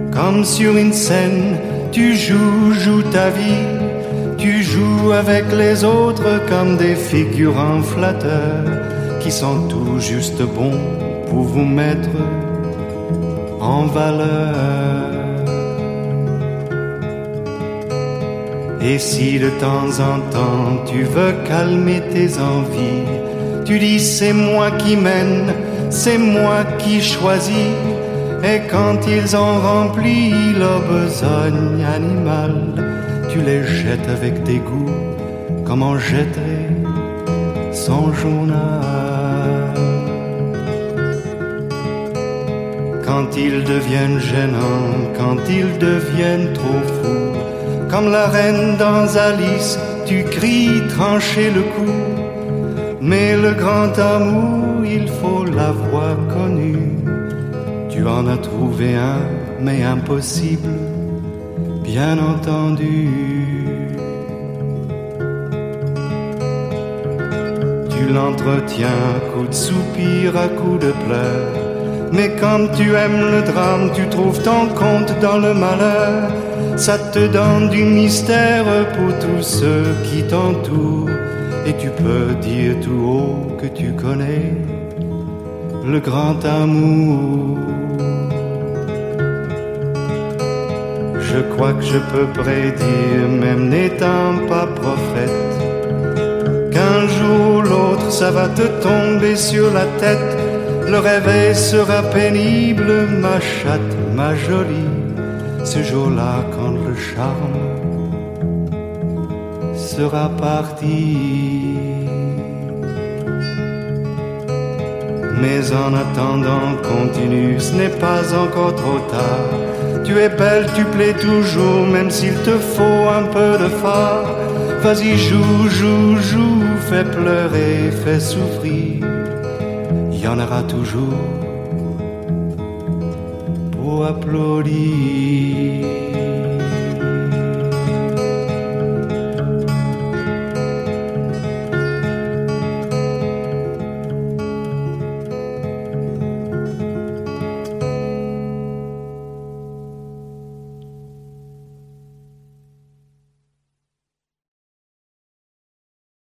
Comme sur une scène, tu joues ta vie. Tu joues avec les autres comme des figurants flatteurs qui sont tout juste bons pour vous mettre en valeur. Et si de temps en temps tu veux calmer tes envies, tu dis c'est moi qui mène, c'est moi qui choisis. Et quand ils ont rempli leur besogne animale, tu les jettes avec dégoût comme on jetterait son journal. Quand ils deviennent gênants, quand ils deviennent trop fous, comme la reine dans Alice, tu cries trancher le cou. Mais le grand amour, il faut l'avoir connu. Tu en as trouvé un, mais impossible, bien entendu. Tu l'entretiens à coups de soupir, à coups de pleurs. Mais quand tu aimes le drame, tu trouves ton compte dans le malheur. Ça te donne du mystère pour tous ceux qui t'entourent. Et tu peux dire tout haut que tu connais le grand amour. Je crois que je peux prédire, même n'étant pas prophète, qu'un jour ou l'autre ça va te tomber sur la tête. Le réveil sera pénible, ma chatte, ma jolie, ce jour-là quand le charme sera parti. Mais en attendant, continue, ce n'est pas encore trop tard. Tu es belle, tu plais toujours, même s'il te faut un peu de phare. Vas-y, joue, joue, joue, fais pleurer, fais souffrir. Il y en aura toujours pour applaudir.